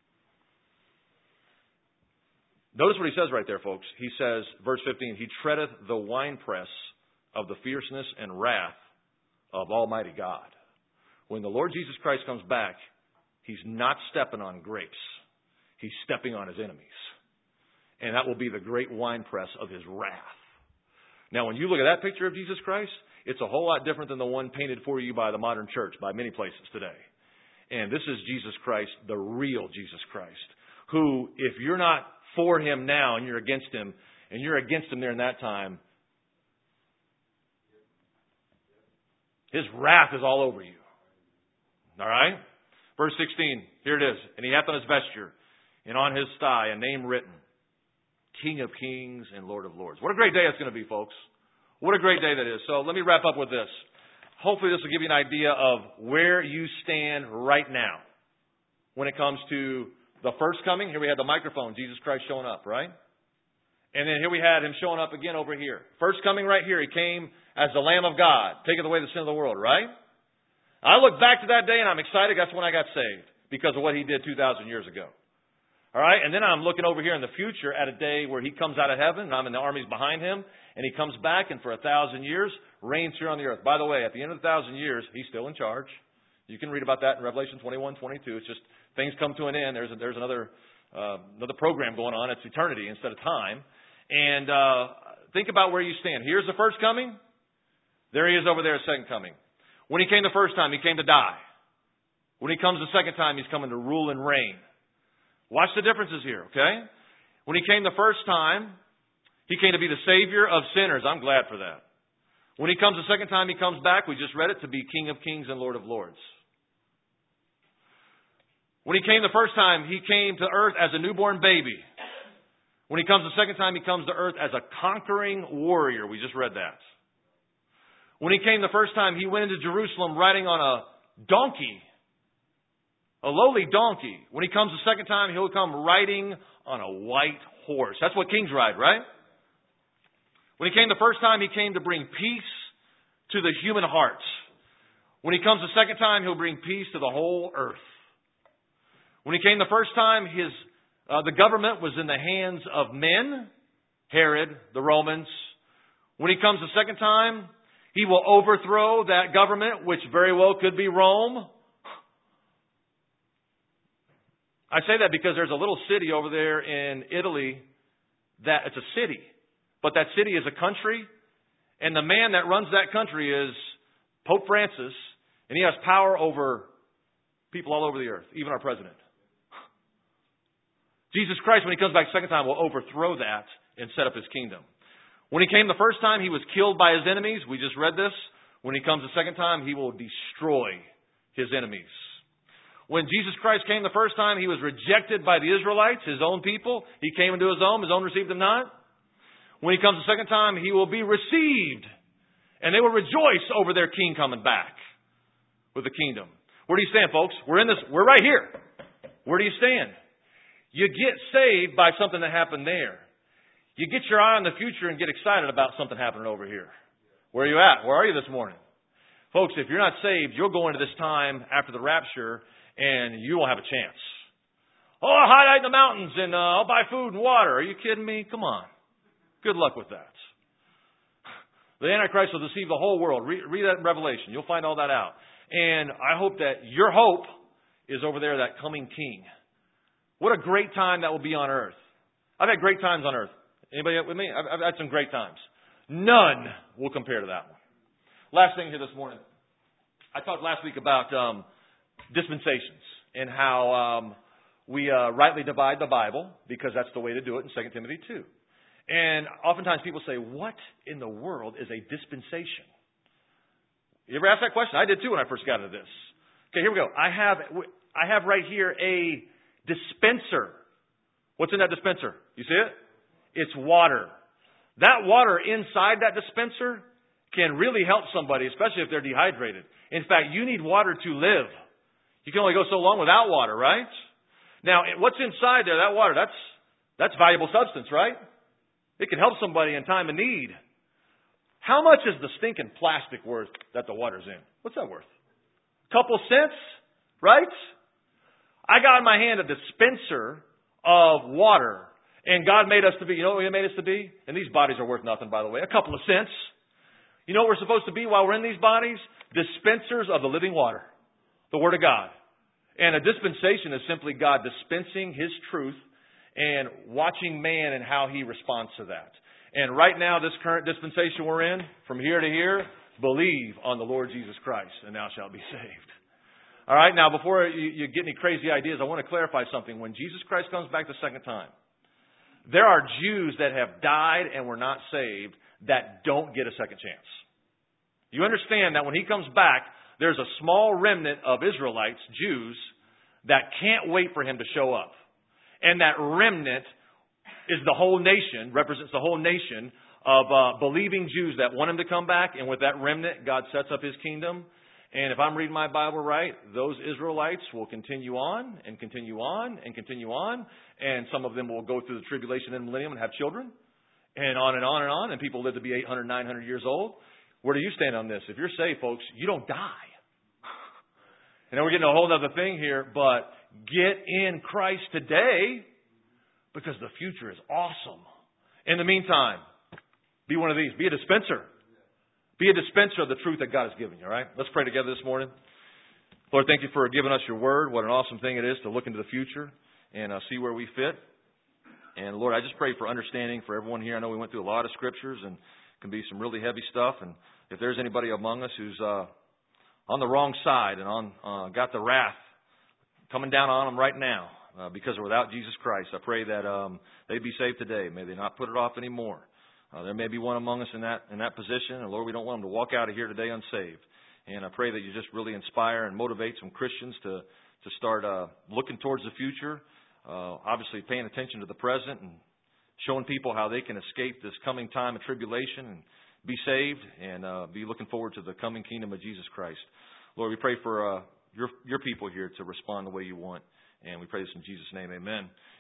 Notice what he says right there, folks. He says, verse 15, He treadeth the winepress of the fierceness and wrath of Almighty God. When the Lord Jesus Christ comes back, He's not stepping on grapes. He's stepping on His enemies. And that will be the great winepress of His wrath. Now, when you look at that picture of Jesus Christ, it's a whole lot different than the one painted for you by the modern church, by many places today. And this is Jesus Christ, the real Jesus Christ, who, if you're not for Him now and you're against Him, and you're against Him there in that time, His wrath is all over you. All right? Verse 16, here it is. And He hath on His vesture, and on His thigh a name written, King of Kings and Lord of Lords. What a great day it's going to be, folks. What a great day that is. So let me wrap up with this. Hopefully this will give you an idea of where you stand right now when it comes to the first coming. Here we had the microphone, Jesus Christ showing up, right? And then here we had Him showing up again over here. First coming right here, He came as the Lamb of God, taking away the sin of the world, right? I look back to that day and I'm excited. That's when I got saved because of what He did 2,000 years ago. All right? And then I'm looking over here in the future at a day where He comes out of heaven and I'm in the armies behind Him and He comes back and for 1,000 years reigns here on the earth. By the way, at the end of the 1,000 years, He's still in charge. You can read about that in Revelation 21, 22. It's just things come to an end. There's another program going on. It's eternity instead of time. And think about where you stand. Here's the first coming. There He is over there, second coming. When He came the first time, He came to die. When He comes the second time, He's coming to rule and reign. Watch the differences here, okay? When He came the first time, He came to be the Savior of sinners. I'm glad for that. When He comes the second time, He comes back, we just read it, to be King of kings and Lord of lords. When He came the first time, He came to earth as a newborn baby. When He comes the second time, He comes to earth as a conquering warrior. We just read that. When He came the first time, He went into Jerusalem riding on a donkey. A lowly donkey. When He comes the second time, He'll come riding on a white horse. That's what kings ride, right? When He came the first time, He came to bring peace to the human heart. When He comes the second time, He'll bring peace to the whole earth. When He came the first time, the government was in the hands of men, Herod, the Romans. When He comes the second time, He will overthrow that government, which very well could be Rome. I say that because there's a little city over there in Italy that it's a city. But that city is a country. And the man that runs that country is Pope Francis. And he has power over people all over the earth, even our president. Jesus Christ, when He comes back the second time, will overthrow that and set up His kingdom. When He came the first time, He was killed by His enemies. We just read this. When He comes the second time, He will destroy His enemies. When Jesus Christ came the first time, He was rejected by the Israelites, His own people. He came into His own received Him not. When He comes the second time, He will be received. And they will rejoice over their King coming back with the kingdom. Where do you stand, folks? We're right here. Where do you stand? You get saved by something that happened there. You get your eye on the future and get excited about something happening over here. Where are you at? Where are you this morning? Folks, if you're not saved, you'll go into this time after the rapture and you won't have a chance. Oh, I'll hide out in the mountains and I'll buy food and water. Are you kidding me? Come on. Good luck with that. The Antichrist will deceive the whole world. Read that in Revelation. You'll find all that out. And I hope that your hope is over there, that coming King. What a great time that will be on earth. I've had great times on earth. Anybody with me? I've had some great times. None will compare to that one. Last thing here this morning. I talked last week about dispensations and how we rightly divide the Bible because that's the way to do it in 2 Timothy 2. And oftentimes people say, what in the world is a dispensation? You ever ask that question? I did too when I first got into this. Okay, here we go. I have right here a dispenser. What's in that dispenser? You see it? It's water. That water inside that dispenser can really help somebody, especially if they're dehydrated. In fact, you need water to live. You can only go so long without water, right? Now, what's inside there, that water, that's valuable substance, right? It can help somebody in time of need. How much is the stinking plastic worth that the water's in? What's that worth? A couple cents, right? I got in my hand a dispenser of water. And God made us to be, you know what He made us to be? And these bodies are worth nothing, by the way. A couple of cents. You know what we're supposed to be while we're in these bodies? Dispensers of the living water. The Word of God. And a dispensation is simply God dispensing His truth and watching man and how he responds to that. And right now, this current dispensation we're in, from here to here, believe on the Lord Jesus Christ, and thou shalt be saved. All right, now before you get any crazy ideas, I want to clarify something. When Jesus Christ comes back the second time, there are Jews that have died and were not saved that don't get a second chance. You understand that when He comes back, there's a small remnant of Israelites, Jews, that can't wait for Him to show up. And that remnant is the whole nation, represents the whole nation of believing Jews that want Him to come back. And with that remnant, God sets up His kingdom. And if I'm reading my Bible right, those Israelites will continue on and continue on and continue on. And some of them will go through the tribulation and millennium and have children. And on and on and on. And people live to be 800, 900 years old. Where do you stand on this? If you're saved, folks, you don't die. And then we're getting a whole other thing here, but get in Christ today because the future is awesome. In the meantime, be one of these. Be a dispenser. Be a dispenser of the truth that God has given you, all right? Let's pray together this morning. Lord, thank you for giving us your word. What an awesome thing it is to look into the future and see where we fit. And Lord, I just pray for understanding for everyone here. I know we went through a lot of scriptures and it can be some really heavy stuff. And if there's anybody among us who's on the wrong side and got the wrath coming down on them right now because they're without Jesus Christ, I pray that they'd be saved today. May they not put it off anymore. There may be one among us in that position, and Lord, we don't want them to walk out of here today unsaved. And I pray that you just really inspire and motivate some Christians to start looking towards the future, obviously paying attention to the present and showing people how they can escape this coming time of tribulation and be saved and be looking forward to the coming kingdom of Jesus Christ. Lord, we pray for your people here to respond the way you want, and we pray this in Jesus' name. Amen.